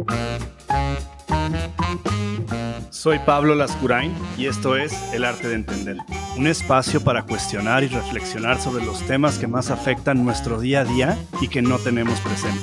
Soy Pablo Lascurain y esto es El Arte de Entender, un espacio para cuestionar y reflexionar sobre los temas que más afectan nuestro día a día y que no tenemos presente.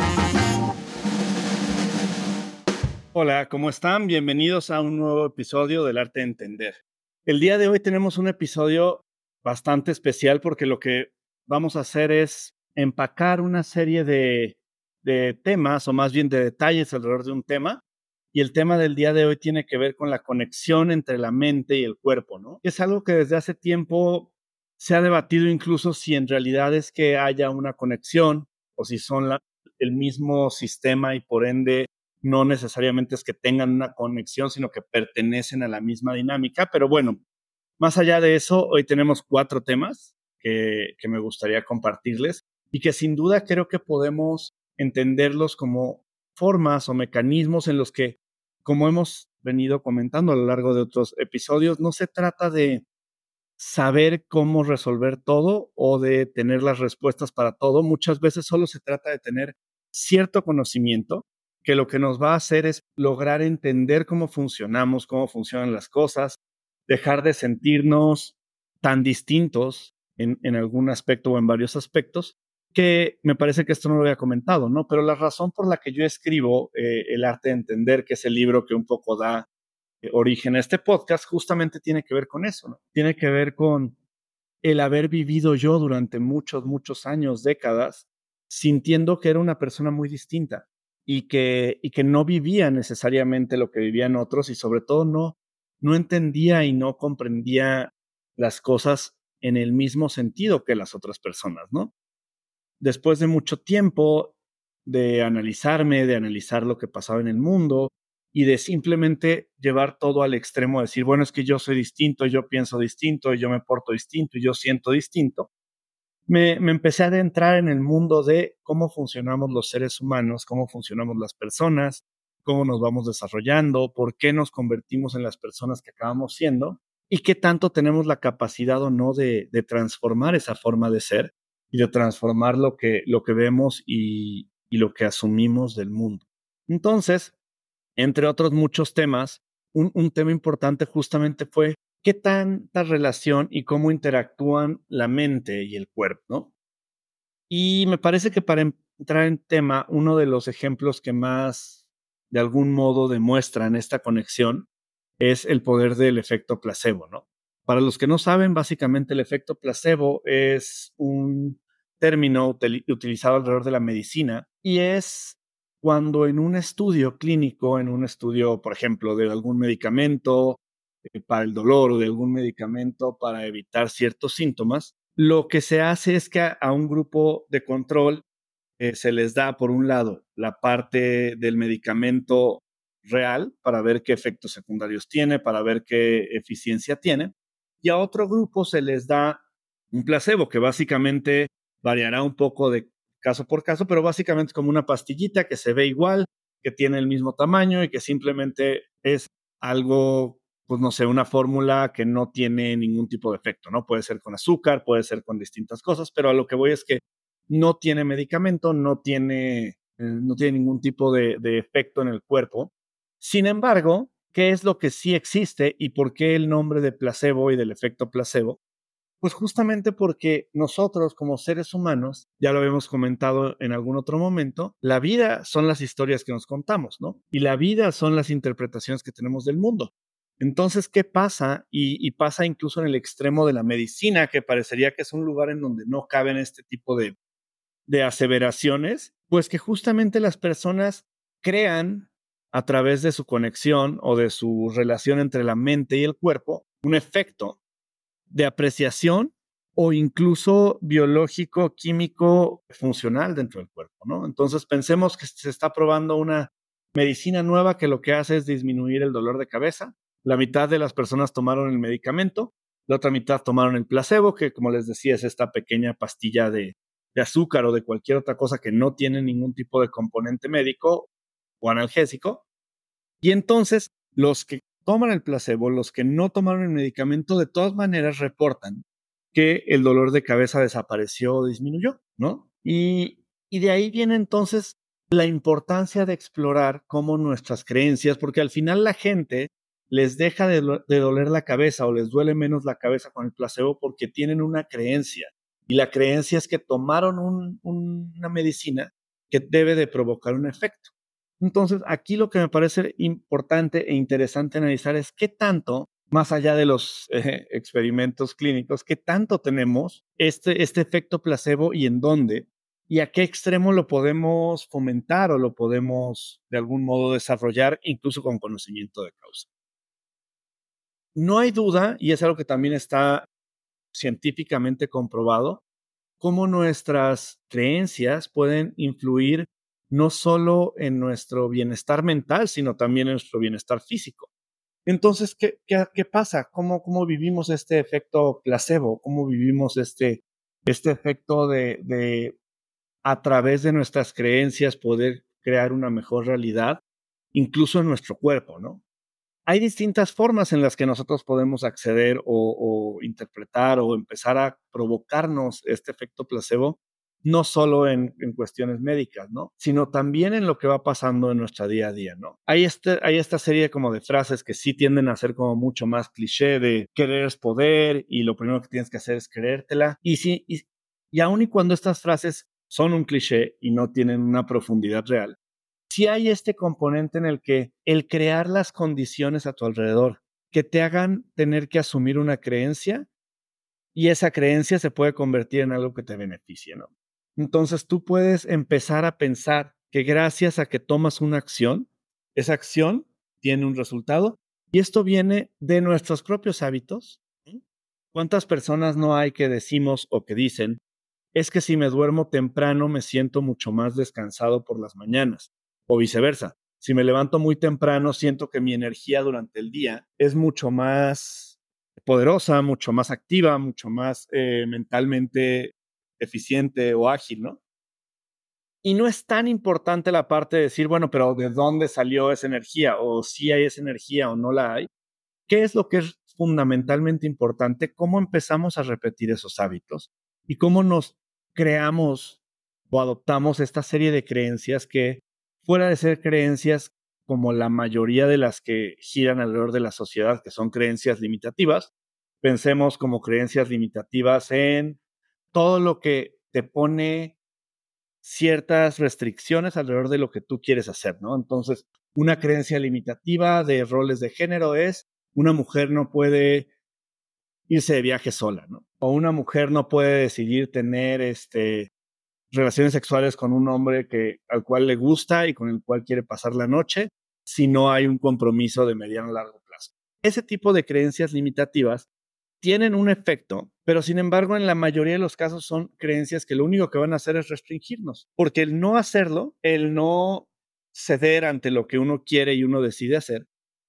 Hola, ¿cómo están? Bienvenidos a un nuevo episodio del Arte de Entender. El día de hoy tenemos un episodio bastante especial porque lo que vamos a hacer es empacar una serie de temas, o más bien de detalles alrededor de un tema. Y el tema del día de hoy tiene que ver con la conexión entre la mente y el cuerpo, ¿no? Es algo que desde hace tiempo se ha debatido incluso si en realidad es que haya una conexión o si son el mismo sistema y por ende no necesariamente es que tengan una conexión, sino que pertenecen a la misma dinámica. Pero bueno, más allá de eso, hoy tenemos 4 temas que me gustaría compartirles y que sin duda creo que podemos entenderlos como formas o mecanismos en los que, como hemos venido comentando a lo largo de otros episodios, no se trata de saber cómo resolver todo o de tener las respuestas para todo. Muchas veces solo se trata de tener cierto conocimiento que lo que nos va a hacer es lograr entender cómo funcionamos, cómo funcionan las cosas, dejar de sentirnos tan distintos en algún aspecto o en varios aspectos, que me parece que esto no lo había comentado, ¿no? Pero la razón por la que yo escribo El Arte de Entender, que es el libro que un poco da origen a este podcast, justamente tiene que ver con eso, ¿no? Tiene que ver con el haber vivido yo durante muchos, muchos años, décadas, sintiendo que era una persona muy distinta y que no vivía necesariamente lo que vivían otros y sobre todo no entendía y no comprendía las cosas en el mismo sentido que las otras personas, ¿no? Después de mucho tiempo de analizarme, de analizar lo que pasaba en el mundo y de simplemente llevar todo al extremo, de decir, bueno, es que yo soy distinto, yo pienso distinto, yo me porto distinto y yo siento distinto, me empecé a adentrar en el mundo de cómo funcionamos los seres humanos, cómo funcionamos las personas, cómo nos vamos desarrollando, por qué nos convertimos en las personas que acabamos siendo y qué tanto tenemos la capacidad o no de transformar esa forma de ser y de transformar lo que vemos y lo que asumimos del mundo. Entonces, entre otros muchos temas, un tema importante justamente fue qué tanta relación y cómo interactúan la mente y el cuerpo, ¿no? Y me parece que para entrar en tema, uno de los ejemplos que más, de algún modo, demuestran esta conexión es el poder del efecto placebo, ¿no? Para los que no saben, básicamente el efecto placebo es un término utilizado alrededor de la medicina y es cuando en un estudio clínico, en un estudio, por ejemplo, de algún medicamento para el dolor o de algún medicamento para evitar ciertos síntomas, lo que se hace es que a un grupo de control se les da, por un lado, la parte del medicamento real para ver qué efectos secundarios tiene, para ver qué eficiencia tiene, y a otro grupo se les da un placebo que básicamente variará un poco de caso por caso, pero básicamente es como una pastillita que se ve igual, que tiene el mismo tamaño y que simplemente es algo, pues no sé, una fórmula que no tiene ningún tipo de efecto, ¿no? Puede ser con azúcar, puede ser con distintas cosas, pero a lo que voy es que no tiene medicamento, no tiene ningún tipo de efecto en el cuerpo. Sin embargo, ¿qué es lo que sí existe y por qué el nombre de placebo y del efecto placebo? Pues justamente porque nosotros como seres humanos, ya lo habíamos comentado en algún otro momento, la vida son las historias que nos contamos, ¿no? Y la vida son las interpretaciones que tenemos del mundo. Entonces, ¿qué pasa? Y pasa incluso en el extremo de la medicina, que parecería que es un lugar en donde no caben este tipo de aseveraciones, pues que justamente las personas crean a través de su conexión o de su relación entre la mente y el cuerpo un efecto de apreciación o incluso biológico, químico, funcional dentro del cuerpo, ¿no? Entonces pensemos que se está probando una medicina nueva que lo que hace es disminuir el dolor de cabeza. La mitad de las personas tomaron el medicamento, la otra mitad tomaron el placebo, que como les decía es esta pequeña pastilla de azúcar o de cualquier otra cosa que no tiene ningún tipo de componente médico o analgésico. Y entonces los que toman el placebo, los que no tomaron el medicamento, de todas maneras reportan que el dolor de cabeza desapareció o disminuyó, ¿no? Y de ahí viene entonces la importancia de explorar cómo nuestras creencias, porque al final la gente les deja de doler la cabeza o les duele menos la cabeza con el placebo porque tienen una creencia. Y la creencia es que tomaron una medicina que debe de provocar un efecto. Entonces, aquí lo que me parece importante e interesante analizar es qué tanto, más allá de los experimentos clínicos, qué tanto tenemos este efecto placebo y en dónde, y a qué extremo lo podemos fomentar o lo podemos de algún modo desarrollar, incluso con conocimiento de causa. No hay duda, y es algo que también está científicamente comprobado, cómo nuestras creencias pueden influir no solo en nuestro bienestar mental, sino también en nuestro bienestar físico. Entonces, ¿qué pasa? ¿Cómo vivimos este efecto placebo? ¿Cómo vivimos este efecto de a través de nuestras creencias poder crear una mejor realidad, incluso en nuestro cuerpo, ¿no? Hay distintas formas en las que nosotros podemos acceder o interpretar o empezar a provocarnos este efecto placebo, no solo en cuestiones médicas, ¿no? Sino también en lo que va pasando en nuestra día a día, ¿no? Hay esta serie como de frases que sí tienden a ser como mucho más cliché de querer es poder y lo primero que tienes que hacer es creértela. Y sí, y aun y cuando estas frases son un cliché y no tienen una profundidad real, sí hay este componente en el que el crear las condiciones a tu alrededor que te hagan tener que asumir una creencia y esa creencia se puede convertir en algo que te beneficie, ¿no? Entonces tú puedes empezar a pensar que gracias a que tomas una acción, esa acción tiene un resultado y esto viene de nuestros propios hábitos. ¿Sí? ¿Cuántas personas no hay que decimos o que dicen, es que si me duermo temprano me siento mucho más descansado por las mañanas, o viceversa? Si me levanto muy temprano, siento que mi energía durante el día es mucho más poderosa, mucho más activa, mucho más mentalmente eficiente o ágil, ¿no? Y no es tan importante la parte de decir, bueno, pero ¿de dónde salió esa energía? O si hay esa energía o no la hay. ¿Qué es lo que es fundamentalmente importante? ¿Cómo empezamos a repetir esos hábitos? Y cómo nos creamos o adoptamos esta serie de creencias que, fuera de ser creencias como la mayoría de las que giran alrededor de la sociedad, que son creencias limitativas, pensemos como creencias limitativas en todo lo que te pone ciertas restricciones alrededor de lo que tú quieres hacer, ¿no? Entonces, una creencia limitativa de roles de género es una mujer no puede irse de viaje sola, ¿no? O una mujer no puede decidir tener relaciones sexuales con un hombre al cual le gusta y con el cual quiere pasar la noche si no hay un compromiso de mediano a largo plazo. Ese tipo de creencias limitativas tienen un efecto, pero sin embargo en la mayoría de los casos son creencias que lo único que van a hacer es restringirnos, porque el no hacerlo, el no ceder ante lo que uno quiere y uno decide hacer,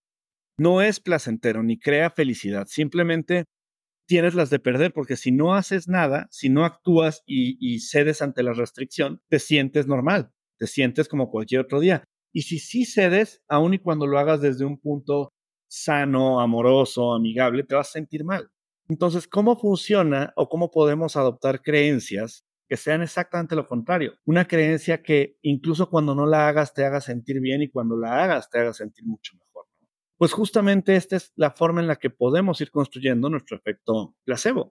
no es placentero ni crea felicidad, simplemente tienes las de perder, porque si no haces nada, si no actúas y cedes ante la restricción, te sientes normal, te sientes como cualquier otro día. Y si sí cedes, aun y cuando lo hagas desde un punto sano, amoroso, amigable, te vas a sentir mal. Entonces, ¿cómo funciona o cómo podemos adoptar creencias que sean exactamente lo contrario? Una creencia que incluso cuando no la hagas te haga sentir bien y cuando la hagas te haga sentir mucho mejor. Pues justamente esta es la forma en la que podemos ir construyendo nuestro efecto placebo.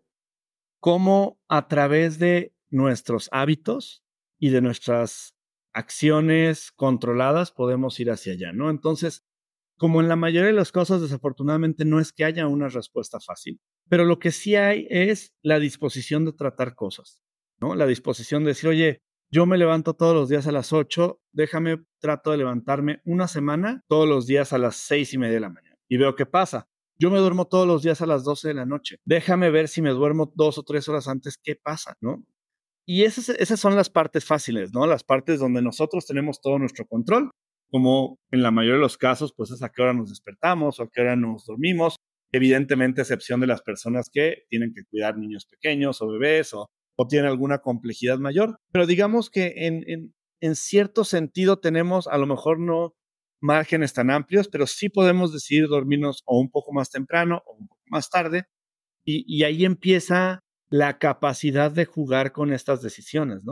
Cómo a través de nuestros hábitos y de nuestras acciones controladas podemos ir hacia allá, ¿no? Entonces, como en la mayoría de las cosas, desafortunadamente no es que haya una respuesta fácil, pero lo que sí hay es la disposición de tratar cosas, ¿no? La disposición de decir, oye, yo me levanto todos los días a las 8, déjame, trato de levantarme una semana todos los días a las 6:30 de la mañana y veo qué pasa. Yo me duermo todos los días a las 12 de la noche. Déjame ver si me duermo 2 o 3 horas antes, qué pasa, ¿no? Y esas son las partes fáciles, ¿no? Las partes donde nosotros tenemos todo nuestro control, como en la mayoría de los casos, pues es a qué hora nos despertamos o a qué hora nos dormimos. Evidentemente, excepción de las personas que tienen que cuidar niños pequeños o bebés o tienen alguna complejidad mayor. Pero digamos que en cierto sentido tenemos a lo mejor no márgenes tan amplios, pero sí podemos decidir dormirnos o un poco más temprano o un poco más tarde y ahí empieza la capacidad de jugar con estas decisiones, ¿no?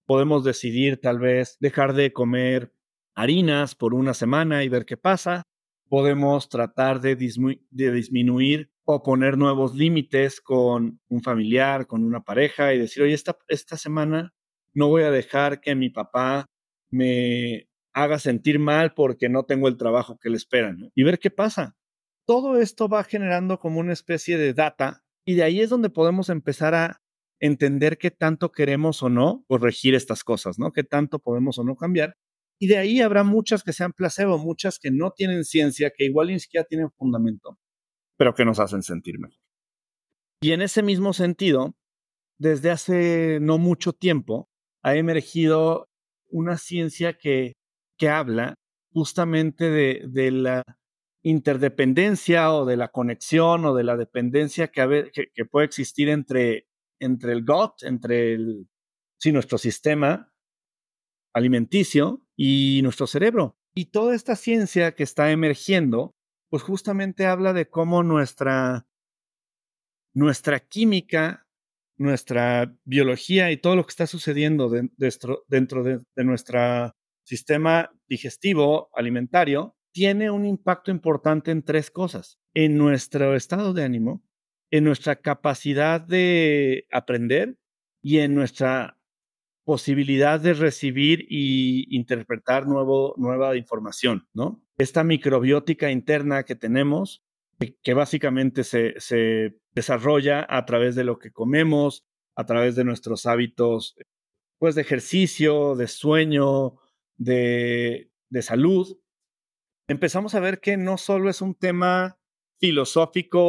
Podemos decidir tal vez dejar de comer harinas por una semana y ver qué pasa. Podemos tratar de disminuir o poner nuevos límites con un familiar, con una pareja y decir, oye, esta semana no voy a dejar que mi papá me haga sentir mal porque no tengo el trabajo que le espera, ¿no? Y ver qué pasa. Todo esto va generando como una especie de data y de ahí es donde podemos empezar a entender qué tanto queremos o no corregir estas cosas, ¿no? Qué tanto podemos o no cambiar. Y de ahí habrá muchas que sean placebo, muchas que no tienen ciencia, que igual ni siquiera tienen fundamento, pero que nos hacen sentir mejor. Y en ese mismo sentido, desde hace no mucho tiempo, ha emergido una ciencia que habla justamente de la interdependencia o de la conexión o de la dependencia que puede existir entre el gut, sí, nuestro sistema alimenticio y nuestro cerebro. Y toda esta ciencia que está emergiendo, pues justamente habla de cómo nuestra química, nuestra biología y todo lo que está sucediendo dentro de nuestro sistema digestivo alimentario tiene un impacto importante en tres cosas: en nuestro estado de ánimo, en nuestra capacidad de aprender y en nuestra posibilidad de recibir y interpretar nueva información, ¿no? Esta microbiótica interna que tenemos, que básicamente se desarrolla a través de lo que comemos, a través de nuestros hábitos, pues de ejercicio, de sueño, de salud, empezamos a ver que no solo es un tema filosófico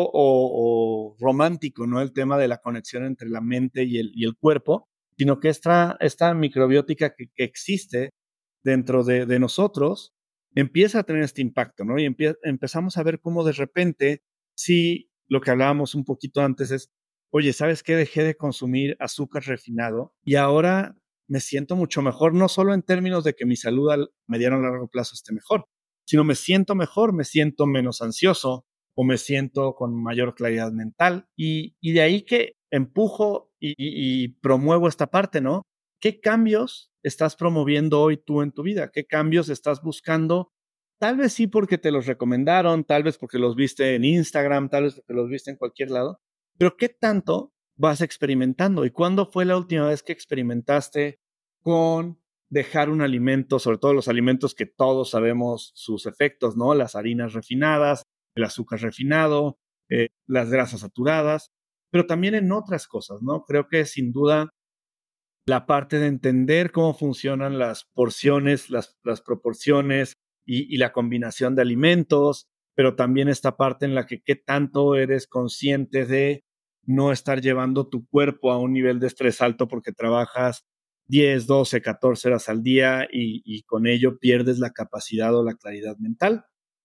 o romántico, ¿no? El tema de la conexión entre la mente y el cuerpo, sino que esta microbiótica que existe dentro de nosotros empieza a tener este impacto, ¿no? Y empezamos a ver cómo de repente, sí, lo que hablábamos un poquito antes es, oye, ¿sabes qué? Dejé de consumir azúcar refinado y ahora me siento mucho mejor, no solo en términos de que mi salud al mediano a largo plazo esté mejor, sino me siento mejor, me siento menos ansioso o me siento con mayor claridad mental. Y de ahí que empujo y promuevo esta parte, ¿no? ¿Qué cambios estás promoviendo hoy tú en tu vida? ¿Qué cambios estás buscando? Tal vez sí porque te los recomendaron, tal vez porque los viste en Instagram, tal vez porque los viste en cualquier lado, pero ¿qué tanto vas experimentando? ¿Y cuándo fue la última vez que experimentaste con dejar un alimento, sobre todo los alimentos que todos sabemos sus efectos, ¿no? Las harinas refinadas, el azúcar refinado, las grasas saturadas, pero también en otras cosas, ¿no? Creo que sin duda la parte de entender cómo funcionan las porciones, las proporciones y la combinación de alimentos, pero también esta parte en la que qué tanto eres consciente de no estar llevando tu cuerpo a un nivel de estrés alto porque trabajas 10, 12, 14 horas al día y con ello pierdes la capacidad o la claridad mental.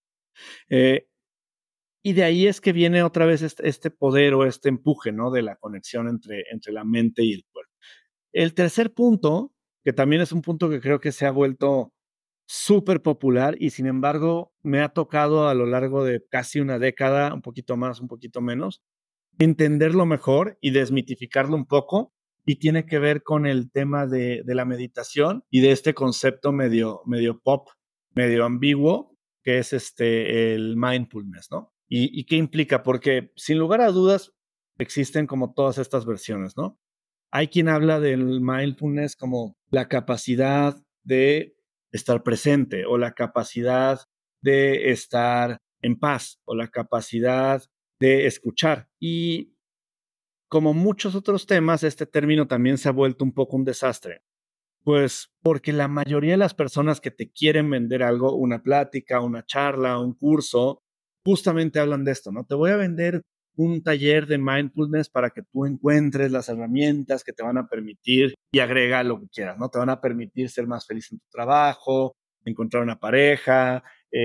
Eh, y de ahí es que viene otra vez este poder o este empuje, ¿no? De la conexión entre la mente y el cuerpo. El tercer punto, que también es un punto que creo que se ha vuelto súper popular y sin embargo me ha tocado a lo largo de casi una década, un poquito más, un poquito menos, entenderlo mejor y desmitificarlo un poco, y tiene que ver con el tema de la meditación y de este concepto medio pop, medio ambiguo, que es el mindfulness, ¿no? ¿Y qué implica? Porque sin lugar a dudas existen como todas estas versiones, ¿no? Hay quien habla del mindfulness como la capacidad de estar presente o la capacidad de estar en paz o la capacidad de escuchar. Y como muchos otros temas, este término también se ha vuelto un poco un desastre. Pues porque la mayoría de las personas que te quieren vender algo, una plática, una charla, un curso, justamente hablan de esto, ¿no? Te voy a vender un taller de mindfulness para que tú encuentres las herramientas que te van a permitir y agrega lo que quieras, ¿no? Te van a permitir ser más feliz en tu trabajo, encontrar una pareja,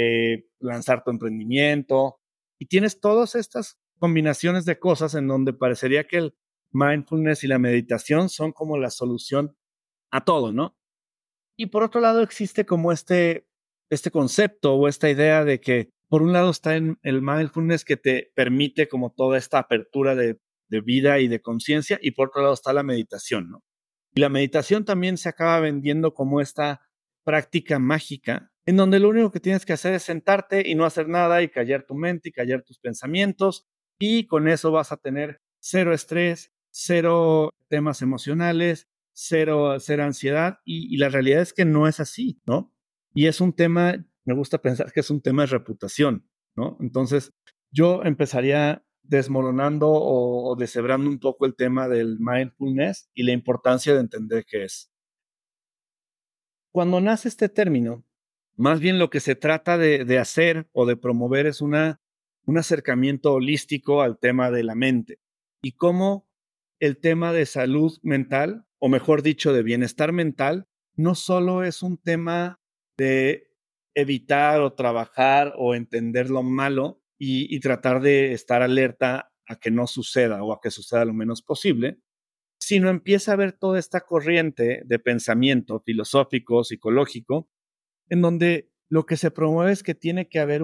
lanzar tu emprendimiento. Y tienes todas estas combinaciones de cosas en donde parecería que el mindfulness y la meditación son como la solución a todo, ¿no? Y por otro lado existe como este concepto o esta idea de que por un lado está en el mindfulness que te permite como toda esta apertura de vida y de conciencia y por otro lado está la meditación, ¿no? Y la meditación también se acaba vendiendo como esta práctica mágica, en donde lo único que tienes que hacer es sentarte y no hacer nada y callar tu mente y callar tus pensamientos, y con eso vas a tener cero estrés, cero temas emocionales, cero ansiedad, y la realidad es que no es así, ¿no? Y es un tema, me gusta pensar que es un tema de reputación, ¿no? Entonces, yo empezaría desmoronando o deshebrando un poco el tema del mindfulness y la importancia de entender qué es. Cuando nace este término, más bien lo que se trata de hacer o de promover es un acercamiento holístico al tema de la mente y cómo el tema de salud mental, o mejor dicho, de bienestar mental, no solo es un tema de evitar o trabajar o entender lo malo y tratar de estar alerta a que no suceda o a que suceda lo menos posible, sino empieza a haber toda esta corriente de pensamiento filosófico, psicológico, en donde lo que se promueve es que tiene que haber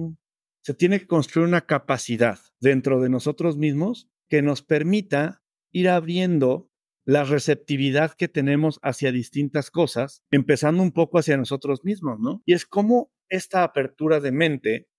se tiene que construir una capacidad dentro de nosotros mismos que nos permita ir abriendo la receptividad que tenemos hacia distintas cosas, empezando un poco hacia nosotros mismos, ¿no? Y es como esta apertura de mente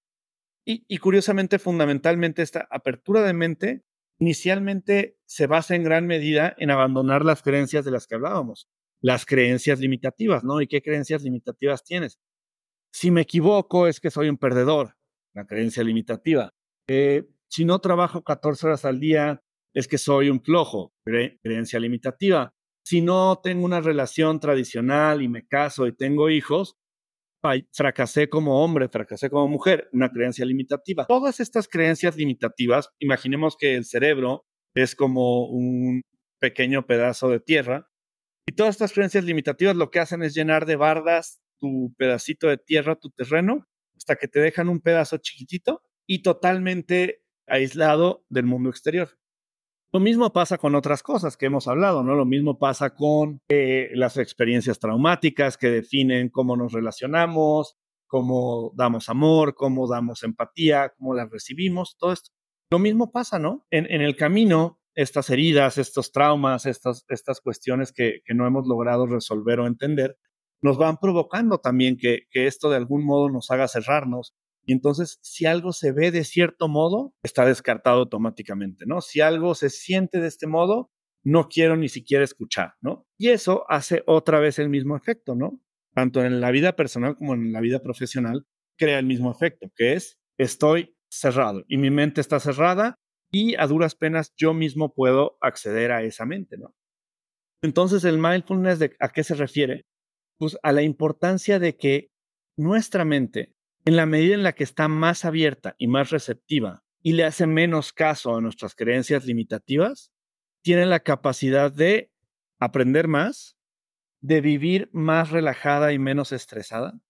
y curiosamente, fundamentalmente, esta apertura de mente inicialmente se basa en gran medida en abandonar las creencias de las que hablábamos, las creencias limitativas, ¿no? ¿Y qué creencias limitativas tienes? Si me equivoco, es que soy un perdedor, la creencia limitativa. Si no trabajo 14 horas al día, es que soy un flojo, creencia limitativa. Si no tengo una relación tradicional y me caso y tengo hijos, fracasé como hombre, fracasé como mujer, una creencia limitativa. Todas estas creencias limitativas, imaginemos que el cerebro es como un pequeño pedazo de tierra y todas estas creencias limitativas lo que hacen es llenar de bardas tu pedacito de tierra, tu terreno, hasta que te dejan un pedazo chiquitito y totalmente aislado del mundo exterior. Lo mismo pasa con otras cosas que hemos hablado, ¿no? Lo mismo pasa con las experiencias traumáticas que definen cómo nos relacionamos, cómo damos amor, cómo damos empatía, cómo las recibimos, todo esto. Lo mismo pasa, ¿no? En el camino, estas heridas, estos traumas, estas cuestiones que no hemos logrado resolver o entender, nos van provocando también que esto de algún modo nos haga cerrarnos, y entonces, si algo se ve de cierto modo, está descartado automáticamente, ¿no? Si algo se siente de este modo, no quiero ni siquiera escuchar, ¿no? Y eso hace otra vez el mismo efecto, ¿no? Tanto en la vida personal como en la vida profesional, crea el mismo efecto, que es, estoy cerrado y mi mente está cerrada y a duras penas yo mismo puedo acceder a esa mente, ¿no? Entonces, el mindfulness, ¿a qué se refiere? Pues a la importancia de que nuestra mente, en la medida en la que está más abierta y más receptiva y le hace menos caso a nuestras creencias limitativas, tiene la capacidad de aprender más, de vivir más relajada y menos estresada.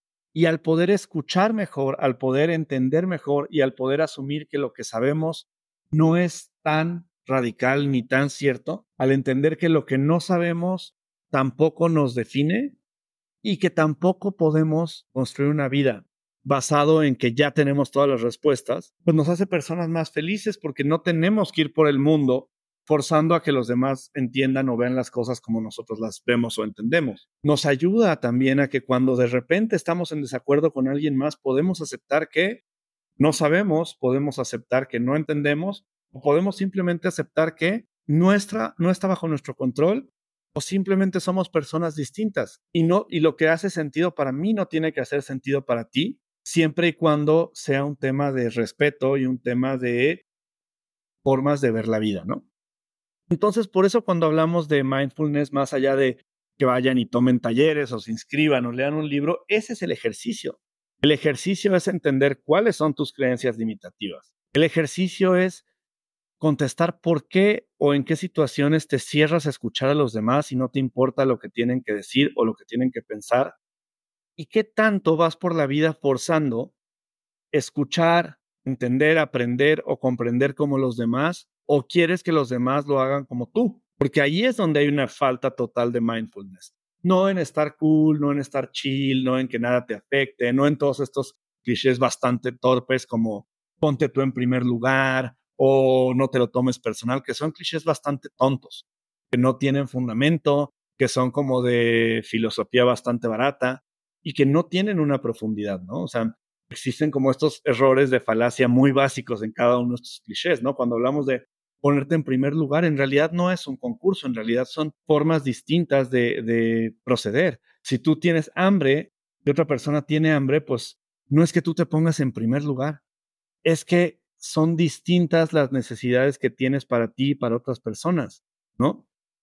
Y al poder escuchar mejor, al poder entender mejor y al poder asumir que lo que sabemos no es tan radical ni tan cierto, al entender que lo que no sabemos tampoco nos define, y que tampoco podemos construir una vida basado en que ya tenemos todas las respuestas, pues nos hace personas más felices porque no tenemos que ir por el mundo forzando a que los demás entiendan o vean las cosas como nosotros las vemos o entendemos. Nos ayuda también a que cuando de repente estamos en desacuerdo con alguien más, podemos aceptar que no sabemos, podemos aceptar que no entendemos, o podemos simplemente aceptar que no está bajo nuestro control, o simplemente somos personas distintas y lo que hace sentido para mí no tiene que hacer sentido para ti, siempre y cuando sea un tema de respeto y un tema de formas de ver la vida, ¿no? Entonces, por eso cuando hablamos de mindfulness, más allá de que vayan y tomen talleres o se inscriban o lean un libro, ese es el ejercicio. El ejercicio es entender cuáles son tus creencias limitativas. El ejercicio es contestar por qué o en qué situaciones te cierras a escuchar a los demás y no te importa lo que tienen que decir o lo que tienen que pensar. Y qué tanto vas por la vida forzando escuchar, entender, aprender o comprender como los demás, o quieres que los demás lo hagan como tú, porque ahí es donde hay una falta total de mindfulness. No en estar cool, no en estar chill, no en que nada te afecte, no en todos estos clichés bastante torpes como ponte tú en primer lugar o no te lo tomes personal, que son clichés bastante tontos. que no tienen fundamento, que son como de filosofía bastante barata y que no tienen una profundidad, ¿no? O sea, existen como estos errores de falacia muy básicos en cada uno de estos clichés, ¿no? Cuando hablamos de ponerte en primer lugar, en realidad no es un concurso, en realidad son formas distintas de proceder. Si tú tienes hambre y otra persona tiene hambre, pues no es que tú te pongas en primer lugar, es que son distintas las necesidades que tienes para ti y para otras personas, ¿no?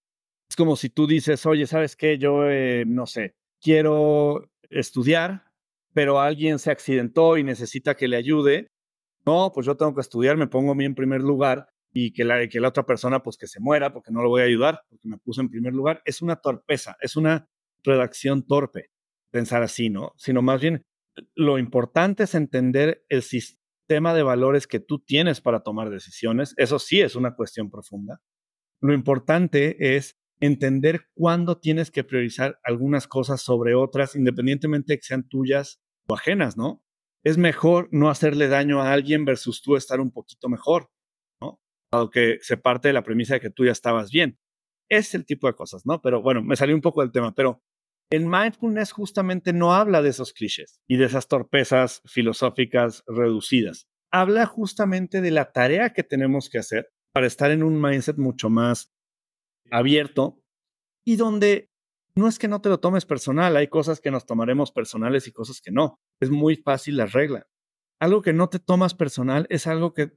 Es como si tú dices, oye, ¿sabes qué? Yo, no sé, quiero estudiar, pero alguien se accidentó y necesita que le ayude. No, pues yo tengo que estudiar, me pongo a mí en primer lugar y que la otra persona, pues que se muera porque no lo voy a ayudar, porque me puse en primer lugar. Es una torpeza, es una redacción torpe pensar así, ¿no? Sino más bien lo importante es entender el sistema de valores que tú tienes para tomar decisiones. Eso sí es una cuestión profunda. Lo importante es entender cuándo tienes que priorizar algunas cosas sobre otras, independientemente de que sean tuyas o ajenas, ¿no? Es mejor no hacerle daño a alguien versus tú estar un poquito mejor, ¿no? Aunque se parte de la premisa de que tú ya estabas bien. Es el tipo de cosas, ¿no? Pero bueno, me salió un poco del tema, pero el mindfulness justamente no habla de esos clichés y de esas torpezas filosóficas reducidas. Habla justamente de la tarea que tenemos que hacer para estar en un mindset mucho más abierto y donde no es que no te lo tomes personal, hay cosas que nos tomaremos personales y cosas que no. Es muy fácil la regla. Algo que no te tomas personal es algo que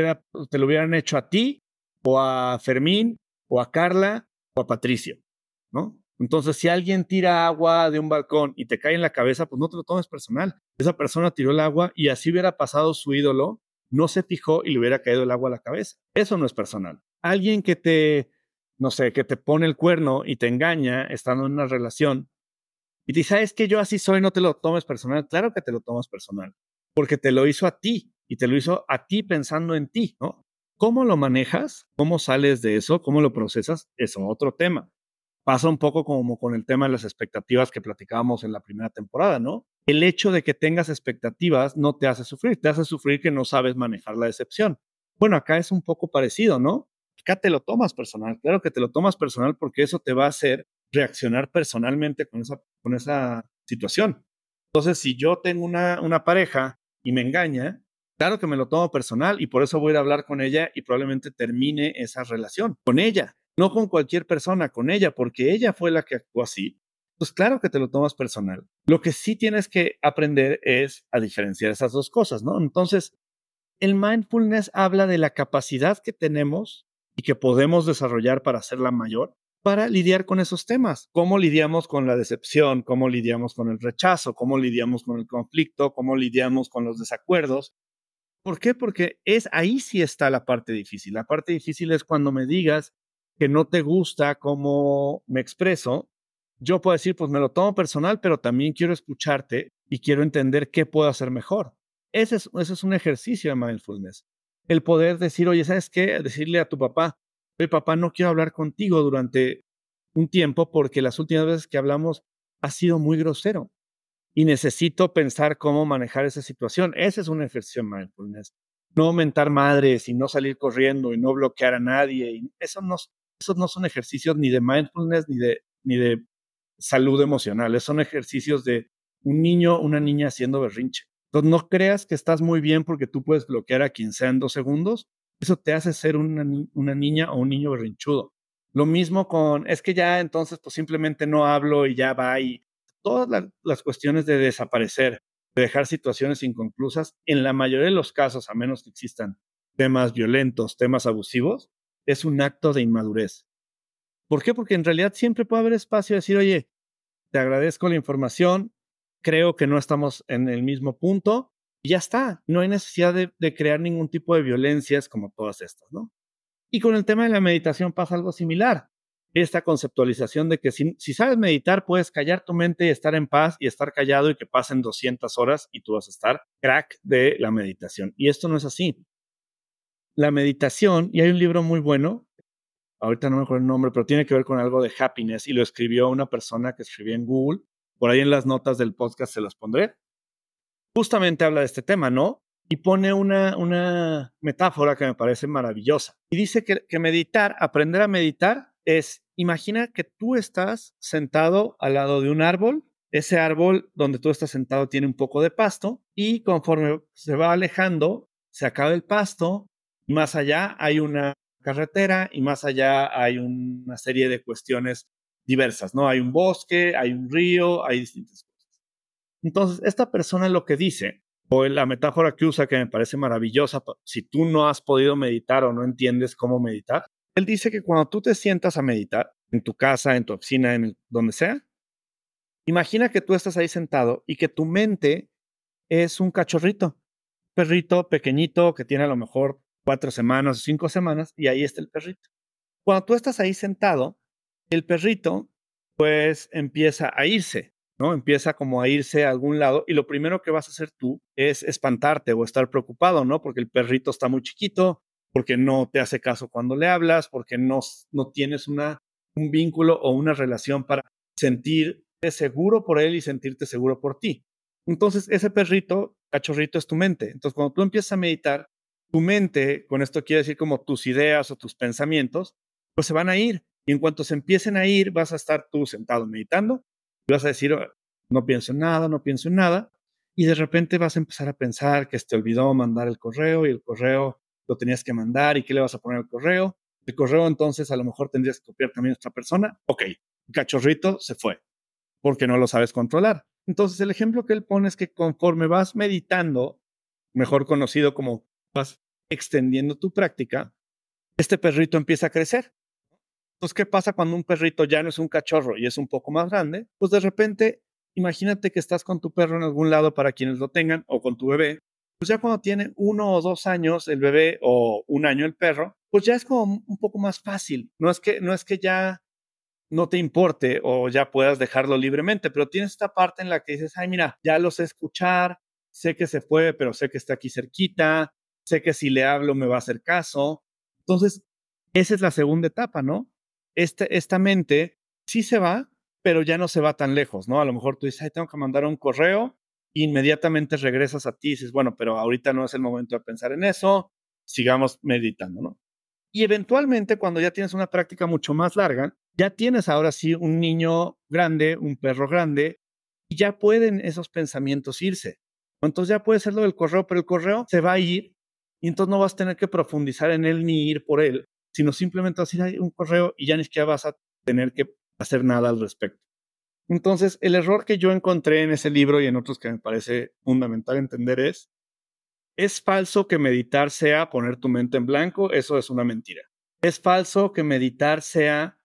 te lo hubieran hecho a ti o a Fermín o a Carla o a Patricio, ¿no? Entonces, si alguien tira agua de un balcón y te cae en la cabeza, pues no te lo tomes personal. Esa persona tiró el agua y así hubiera pasado su ídolo, no se fijó y le hubiera caído el agua a la cabeza. Eso no es personal. Alguien que te, no sé, que te pone el cuerno y te engaña estando en una relación y te dice, ¿sabes que yo así soy? No te lo tomes personal. Claro que te lo tomas personal, porque te lo hizo a ti y te lo hizo a ti pensando en ti, ¿no? ¿Cómo lo manejas? ¿Cómo sales de eso? ¿Cómo lo procesas? Es otro tema. Pasa un poco como con el tema de las expectativas que platicábamos en la primera temporada, ¿no? El hecho de que tengas expectativas no te hace sufrir que no sabes manejar la decepción. Bueno, acá es un poco parecido, ¿no? Acá te lo tomas personal, claro que te lo tomas personal porque eso te va a hacer reaccionar personalmente con esa situación. Entonces, si yo tengo una pareja y me engaña, claro que me lo tomo personal y por eso voy a ir a hablar con ella y probablemente termine esa relación con ella, no con cualquier persona, con ella, porque ella fue la que actuó así. Pues claro que te lo tomas personal. Lo que sí tienes que aprender es a diferenciar esas dos cosas, ¿no? Entonces, el mindfulness habla de la capacidad que tenemos y que podemos desarrollar para hacerla mayor, para lidiar con esos temas. ¿Cómo lidiamos con la decepción? ¿Cómo lidiamos con el rechazo? ¿Cómo lidiamos con el conflicto? ¿Cómo lidiamos con los desacuerdos? ¿Por qué? Porque es ahí sí está la parte difícil. La parte difícil es cuando me digas que no te gusta cómo me expreso. Yo puedo decir, pues me lo tomo personal, pero también quiero escucharte y quiero entender qué puedo hacer mejor. Ese es un ejercicio de mindfulness. El poder decir, oye, ¿sabes qué? Decirle a tu papá, oye, papá, no quiero hablar contigo durante un tiempo porque las últimas veces que hablamos ha sido muy grosero y necesito pensar cómo manejar esa situación. Ese es un ejercicio de mindfulness. No mentar madres y no salir corriendo y no bloquear a nadie. Y esos no son ejercicios ni de mindfulness ni de salud emocional. Son ejercicios de un niño, una niña haciendo berrinche. Entonces, no creas que estás muy bien porque tú puedes bloquear a quien sea en 2 segundos. Eso te hace ser una niña o un niño berrinchudo. Lo mismo con, es que ya entonces pues simplemente no hablo y ya va y todas las cuestiones de desaparecer, de dejar situaciones inconclusas, en la mayoría de los casos, a menos que existan temas violentos, temas abusivos, es un acto de inmadurez. ¿Por qué? Porque en realidad siempre puede haber espacio de decir, oye, te agradezco la información, creo que no estamos en el mismo punto y ya está. No hay necesidad de crear ningún tipo de violencias como todas estas, ¿no? Y con el tema de la meditación pasa algo similar. Esta conceptualización de que si sabes meditar, puedes callar tu mente y estar en paz y estar callado y que pasen 200 horas y tú vas a estar crack de la meditación. Y esto no es así. La meditación, y hay un libro muy bueno, ahorita no me acuerdo el nombre, pero tiene que ver con algo de happiness y lo escribió una persona que escribía en Google. Por ahí en las notas del podcast se las pondré. Justamente habla de este tema, ¿no? Y pone una metáfora que me parece maravillosa. Y dice que meditar, aprender a meditar, es imagina que tú estás sentado al lado de un árbol. Ese árbol donde tú estás sentado tiene un poco de pasto y conforme se va alejando, se acaba el pasto. Más allá hay una carretera y más allá hay una serie de cuestiones diversas, ¿no? Hay un bosque, hay un río, hay distintas cosas. Entonces, esta persona lo que dice, o la metáfora que usa que me parece maravillosa, si tú no has podido meditar o no entiendes cómo meditar, él dice que cuando tú te sientas a meditar, en tu casa, en tu oficina, donde sea, imagina que tú estás ahí sentado y que tu mente es un cachorrito, perrito pequeñito que tiene a lo mejor 4 semanas o 5 semanas y ahí está el perrito. Cuando tú estás ahí sentado, el perrito pues empieza a irse, ¿no? Empieza como a irse a algún lado y lo primero que vas a hacer tú es espantarte o estar preocupado, ¿no? Porque el perrito está muy chiquito, porque no te hace caso cuando le hablas, porque no tienes un vínculo o una relación para sentirte seguro por él y sentirte seguro por ti. Entonces, ese perrito, cachorrito, es tu mente. Entonces, cuando tú empiezas a meditar, tu mente, con esto quiere decir como tus ideas o tus pensamientos, pues se van a ir. Y en cuanto se empiecen a ir, vas a estar tú sentado meditando y vas a decir, "Oh, no pienso en nada, no pienso en nada". Y de repente vas a empezar a pensar que se te olvidó mandar el correo y el correo lo tenías que mandar y qué le vas a poner al correo. El correo entonces a lo mejor tendrías que copiar también a otra persona. Ok, el cachorrito se fue porque no lo sabes controlar. Entonces el ejemplo que él pone es que conforme vas meditando, mejor conocido como vas extendiendo tu práctica, este perrito empieza a crecer. Entonces, ¿qué pasa cuando un perrito ya no es un cachorro y es un poco más grande? Pues de repente, imagínate que estás con tu perro en algún lado para quienes lo tengan o con tu bebé. Pues ya cuando tiene 1 o 2 años el bebé o un año el perro, pues ya es como un poco más fácil. No es que ya no te importe o ya puedas dejarlo libremente, pero tienes esta parte en la que dices, ay, mira, ya lo sé escuchar, sé que se fue, pero sé que está aquí cerquita, sé que si le hablo me va a hacer caso. Entonces, esa es la segunda etapa, ¿no? Esta mente sí se va, pero ya no se va tan lejos, ¿no? A lo mejor tú dices, ay, tengo que mandar un correo, inmediatamente regresas a ti y dices, bueno, pero ahorita no es el momento de pensar en eso, sigamos meditando, ¿no? Y eventualmente, cuando ya tienes una práctica mucho más larga, ya tienes ahora sí un niño grande, un perro grande, y ya pueden esos pensamientos irse. Entonces ya puede ser lo del correo, pero el correo se va a ir y entonces no vas a tener que profundizar en él ni ir por él, sino simplemente vas a ir a un correo y ya ni siquiera vas a tener que hacer nada al respecto. Entonces, el error que yo encontré en ese libro y en otros que me parece fundamental entender es falso que meditar sea poner tu mente en blanco, eso es una mentira. Es falso que meditar sea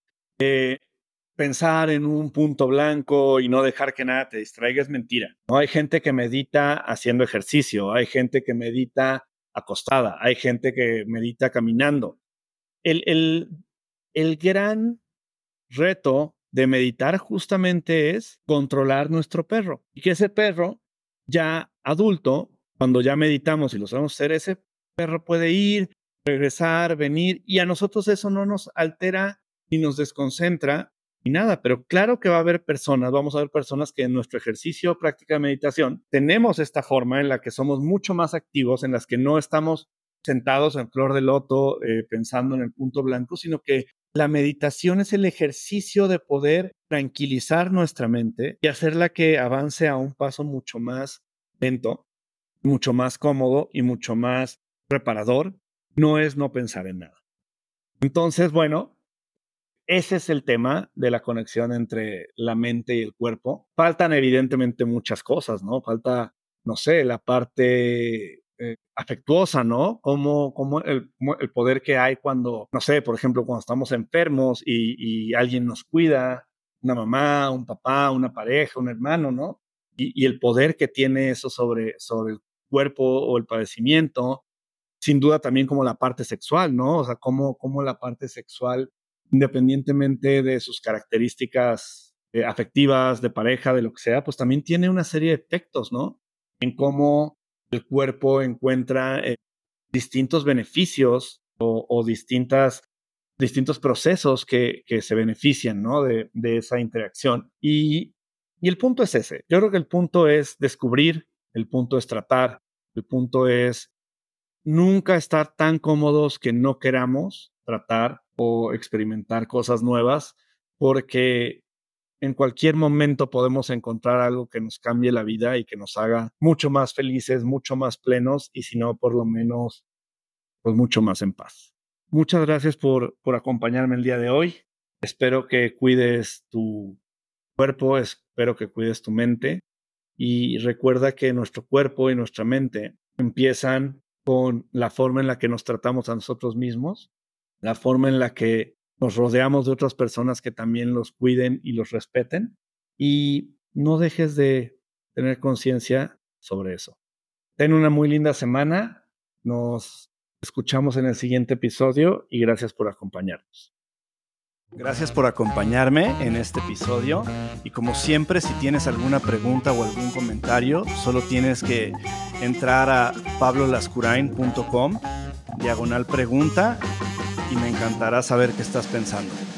pensar en un punto blanco y no dejar que nada te distraiga, es mentira. No hay gente que medita haciendo ejercicio, hay gente que medita acostada, hay gente que medita caminando. El, el, el gran reto de meditar justamente es controlar nuestro perro y que ese perro ya adulto, cuando ya meditamos y lo sabemos hacer, ese perro puede ir, regresar, venir y a nosotros eso no nos altera ni nos desconcentra ni nada, pero claro que va a haber personas, vamos a ver personas que en nuestro ejercicio o práctica de meditación tenemos esta forma en la que somos mucho más activos, en las que no estamos sentados en flor de loto pensando en el punto blanco, sino que la meditación es el ejercicio de poder tranquilizar nuestra mente y hacerla que avance a un paso mucho más lento, mucho más cómodo y mucho más reparador. No es no pensar en nada. Entonces, bueno, ese es el tema de la conexión entre la mente y el cuerpo. Faltan evidentemente muchas cosas, ¿no? Falta, no sé, la parte afectuosa, ¿no? Como el poder que hay cuando, no sé, por ejemplo, cuando estamos enfermos y alguien nos cuida, una mamá, un papá, una pareja, un hermano, ¿no? Y el poder que tiene eso sobre el cuerpo o el padecimiento. Sin duda también como la parte sexual, ¿no? O sea, cómo la parte sexual, independientemente de sus características afectivas, de pareja, de lo que sea, pues también tiene una serie de efectos, ¿no? En cómo el cuerpo encuentra distintos beneficios o distintos procesos que se benefician, ¿no? De esa interacción. Y el punto es ese. Yo creo que el punto es descubrir, el punto es tratar, el punto es nunca estar tan cómodos que no queramos tratar o experimentar cosas nuevas, porque en cualquier momento podemos encontrar algo que nos cambie la vida y que nos haga mucho más felices, mucho más plenos y si no, por lo menos, pues mucho más en paz. Muchas gracias por acompañarme el día de hoy. Espero que cuides tu cuerpo, espero que cuides tu mente y recuerda que nuestro cuerpo y nuestra mente empiezan con la forma en la que nos tratamos a nosotros mismos, la forma en la que nos rodeamos de otras personas que también los cuiden y los respeten y no dejes de tener conciencia sobre eso. Ten una muy linda semana. Nos escuchamos en el siguiente episodio y gracias por acompañarnos. Gracias por acompañarme en este episodio y como siempre, si tienes alguna pregunta o algún comentario, solo tienes que entrar a pablolascurain.com/pregunta y me encantará saber qué estás pensando.